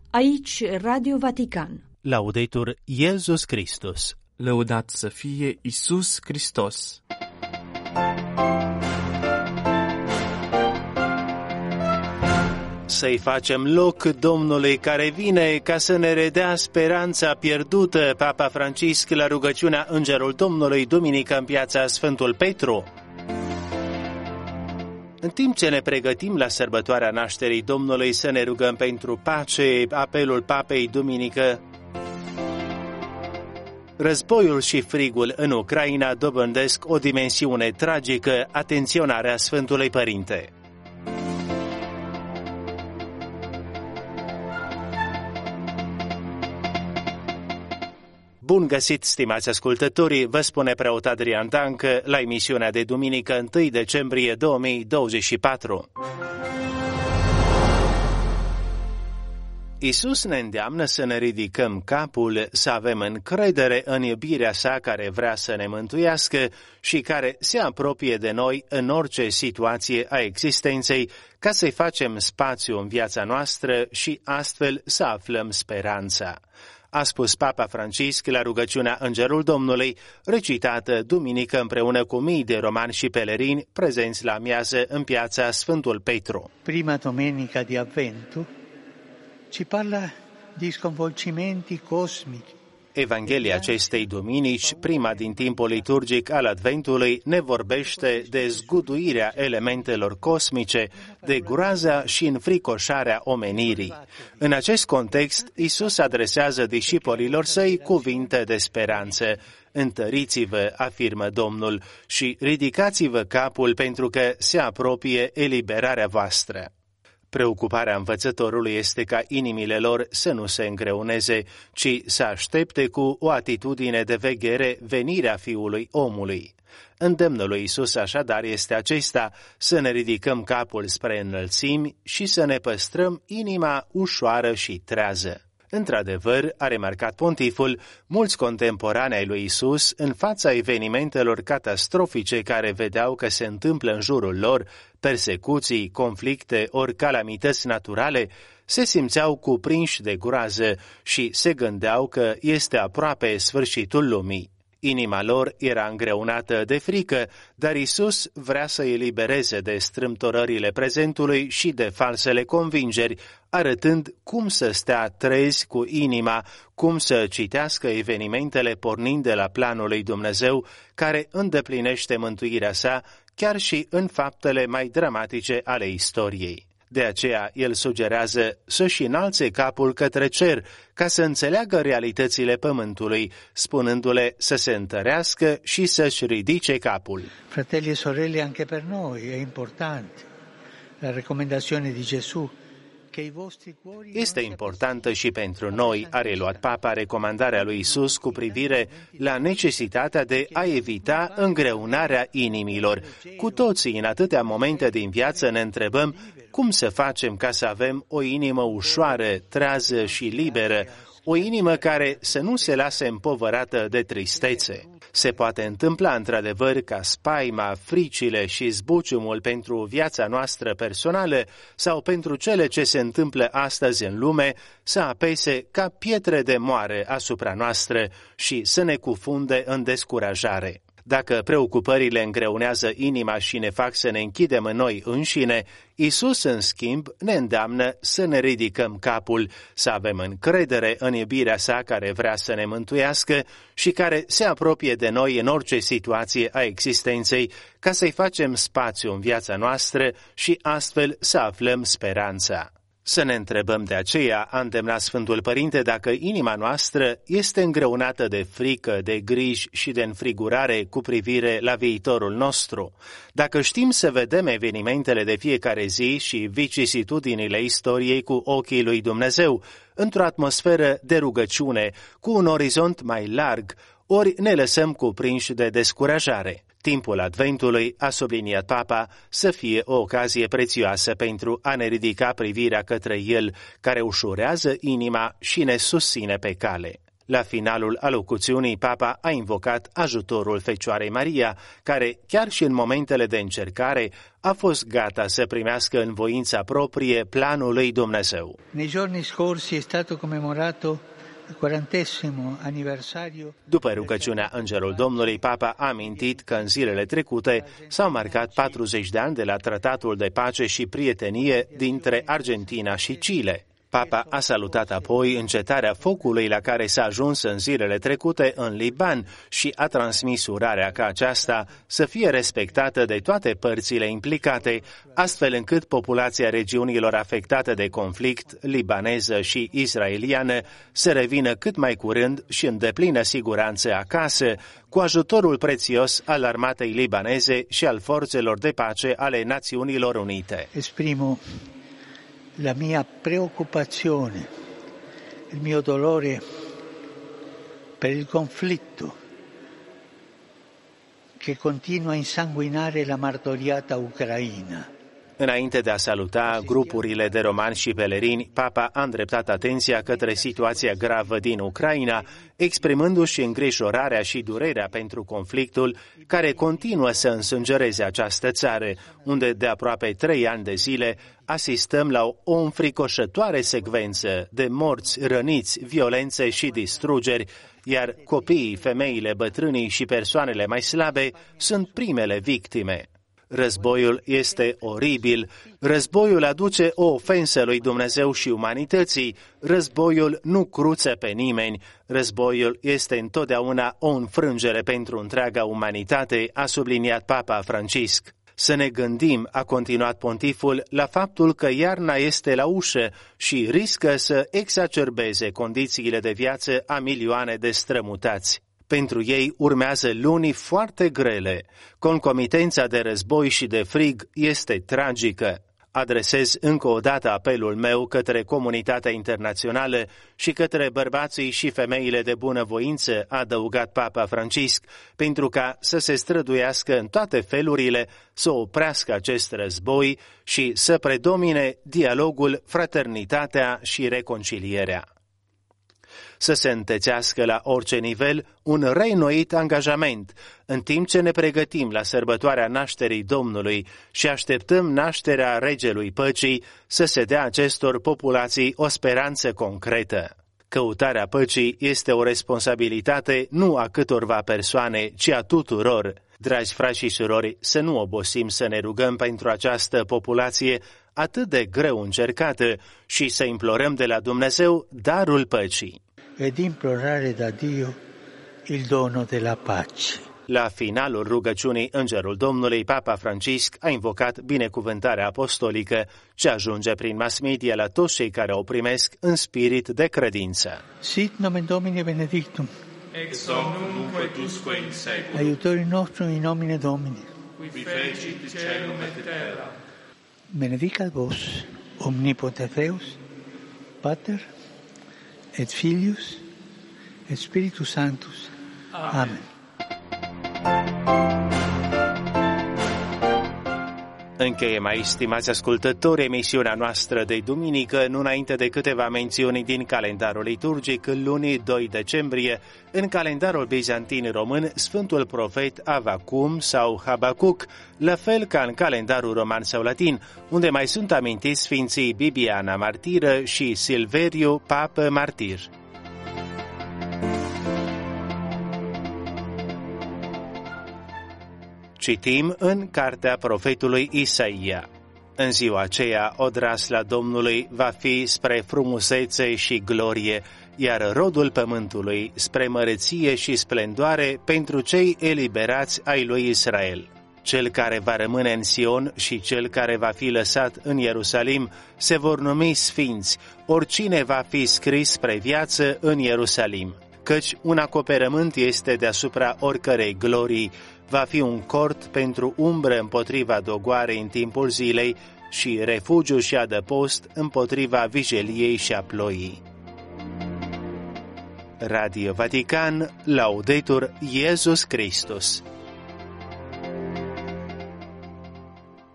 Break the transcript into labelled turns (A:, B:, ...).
A: Aici Radio Vatican.
B: Laudetur Iesus Christus.
C: Lăudat să fie Iisus Hristos.
B: Să-i facem loc Domnului care vine ca să ne redea speranța pierdută. Papa Francisc la rugăciunea Îngerul Domnului, duminică în piața Sfântul Petru. În timp ce ne pregătim la sărbătoarea nașterii Domnului să ne rugăm pentru pace, apelul Papei duminică. Războiul și frigul în Ucraina dobândesc o dimensiune tragică, atenționarea Sfântului Părinte. Bun găsit, stimați ascultători, vă spune preot Adrian Dancă la emisiunea de duminică 1 decembrie 2024. Iisus ne îndeamnă să ne ridicăm capul, să avem încredere în iubirea sa care vrea să ne mântuiască și care se apropie de noi în orice situație a existenței, ca să-i facem spațiu în viața noastră și astfel să aflăm speranța. A spus Papa Francisc la rugăciunea Îngerul Domnului, recitată duminică împreună cu mii de romani și pelerini prezenți la amiază în piața Sfântul Petru.
D: Prima domenica di Avvento ci parla di sconvolgimenti cosmici.
B: Evanghelia acestei duminici, prima din timpul liturgic al Adventului, ne vorbește de zguduirea elementelor cosmice, de groaza și înfricoșarea omenirii. În acest context, Iisus adresează discipolilor săi cuvinte de speranță. Întăriți-vă, afirmă Domnul, și ridicați-vă capul pentru că se apropie eliberarea voastră. Preocuparea învățătorului este ca inimile lor să nu se îngreuneze, ci să aștepte cu o atitudine de veghere venirea Fiului Omului. Îndemnul lui Iisus așadar este acesta, să ne ridicăm capul spre înălțimi și să ne păstrăm inima ușoară și trează. Într-adevăr, a remarcat pontiful, mulți contemporani ai lui Iisus, în fața evenimentelor catastrofice care vedeau că se întâmplă în jurul lor, persecuții, conflicte ori calamități naturale, se simțeau cuprinși de groază și se gândeau că este aproape sfârșitul lumii. Inima lor era îngreunată de frică, dar Iisus vrea să îi elibereze de strâmtorările prezentului și de falsele convingeri, arătând cum să stea trezi cu inima, cum să citească evenimentele pornind de la planul lui Dumnezeu, care îndeplinește mântuirea sa chiar și în faptele mai dramatice ale istoriei. De aceea, el sugerează să-și înalțe capul către cer, ca să înțeleagă realitățile pământului, spunându-le să se întărească și să-și ridice capul.
D: Fratelli e sorelle, anche per noi è importante la raccomandazione di Gesù.
B: Este importantă și pentru noi, a reluat Papa, recomandarea lui Iisus cu privire la necesitatea de a evita îngreunarea inimilor. Cu toții, în atâtea momente din viață, ne întrebăm cum să facem ca să avem o inimă ușoară, trează și liberă, o inimă care să nu se lase împovărată de tristețe. Se poate întâmpla într-adevăr ca spaima, fricile și zbuciumul pentru viața noastră personală sau pentru cele ce se întâmplă astăzi în lume să apese ca pietre de moară asupra noastră și să ne cufunde în descurajare. Dacă preocupările îngreunează inima și ne fac să ne închidem în noi înșine, Iisus, în schimb, ne îndeamnă să ne ridicăm capul, să avem încredere în iubirea sa care vrea să ne mântuiască și care se apropie de noi în orice situație a existenței, ca să-i facem spațiu în viața noastră și astfel să aflăm speranța. Să ne întrebăm de aceea, a îndemnat Sfântul Părinte, dacă inima noastră este îngreunată de frică, de griji și de înfrigurare cu privire la viitorul nostru. Dacă știm să vedem evenimentele de fiecare zi și vicisitudinile istoriei cu ochii lui Dumnezeu, într-o atmosferă de rugăciune, cu un orizont mai larg, ori ne lăsăm cuprinși de descurajare. Timpul Adventului, a subliniat Papa, să fie o ocazie prețioasă pentru a ne ridica privirea către El, care ușurează inima și ne susține pe cale. La finalul alocuțiunii, Papa a invocat ajutorul Fecioarei Maria, care, chiar și în momentele de încercare, a fost gata să primească în voința proprie planul lui Dumnezeu.
D: Nei giorni scorsi è stato commemorato il 40° anniversario.
B: După rugăciunea Îngerul Domnului, Papa a amintit că în zilele trecute s-au marcat 40 de ani de la Tratatul de Pace și Prietenie dintre Argentina și Chile. Papa a salutat apoi încetarea focului la care s-a ajuns în zilele trecute în Liban și a transmis urarea ca aceasta să fie respectată de toate părțile implicate, astfel încât populația regiunilor afectate de conflict, libaneză și israeliană, să revină cât mai curând și în deplină siguranță acasă, cu ajutorul prețios al armatei libaneze și al forțelor de pace ale Națiunilor Unite.
D: Esprimo la mia preoccupazione, il mio dolore per il conflitto che continua a insanguinare la martoriata Ucraina.
B: Înainte de a saluta grupurile de romani și pelerini, Papa a îndreptat atenția către situația gravă din Ucraina, exprimându-și îngrijorarea și durerea pentru conflictul care continuă să însângereze această țară, unde de aproape 3 ani de zile asistăm la o înfricoșătoare secvență de morți, răniți, violențe și distrugeri, iar copiii, femeile, bătrânii și persoanele mai slabe sunt primele victime. Războiul este oribil, războiul aduce o ofensă lui Dumnezeu și umanității, războiul nu cruță pe nimeni, războiul este întotdeauna o înfrângere pentru întreaga umanitate, a subliniat Papa Francisc. Să ne gândim, a continuat pontiful, la faptul că iarna este la ușă și riscă să exacerbeze condițiile de viață a milioane de strămutați. Pentru ei urmează luni foarte grele. Concomitența de război și de frig este tragică. Adresez încă o dată apelul meu către comunitatea internațională și către bărbații și femeile de bunăvoință, a adăugat Papa Francisc, pentru ca să se străduiască în toate felurile să oprească acest război și să predomine dialogul, fraternitatea și reconcilierea. Să se întețească la orice nivel un reînnoit angajament, în timp ce ne pregătim la sărbătoarea nașterii Domnului și așteptăm nașterea Regelui Păcii, să se dea acestor populații o speranță concretă. Căutarea păcii este o responsabilitate nu a câtorva persoane, ci a tuturor. Dragi frați și surori, să nu obosim să ne rugăm pentru această populație atât de greu încercată și să implorăm de la Dumnezeu darul păcii.
D: Ed implorare da Dio il dono della pace.
B: La finalul rugăciunii Îngerul Domnului, Papa Francisc a invocat binecuvântarea apostolică ce ajunge prin mass media la toți cei care o primesc în spirit de credință.
D: Sit nomen Domini benedictum.
E: Ex hoc nunc et usque in seculum.
D: Aiutorium nostrum in nomine Domini.
E: Qui fecit caelum et terra.
D: Benedicat vos omnipotens Deus, Pater et Filius et Spiritus Sanctus. Amen.
B: Încheiem aici, stimați ascultători, emisiunea noastră de duminică, nu înainte de câteva mențiuni din calendarul liturgic. Luni 2 decembrie, în calendarul bizantin român, Sfântul Profet Avacum sau Habacuc, la fel ca în calendarul roman sau latin, unde mai sunt amintiți Sfinții Bibiana Martiră și Silveriu Papă Martir. Citim în cartea profetului Isaia. În ziua aceea, odrasla Domnului va fi spre frumusețe și glorie, iar rodul pământului spre măreție și splendoare pentru cei eliberați ai lui Israel. Cel care va rămâne în Sion și cel care va fi lăsat în Ierusalim se vor numi sfinți, oricine va fi scris spre viață în Ierusalim. Căci un acoperământ este deasupra oricărei glorii, va fi un cort pentru umbră împotriva dogoarei în timpul zilei și refugiu și adăpost împotriva vijeliei și a ploii. Radio Vatican, Laudetur Iesus Christus.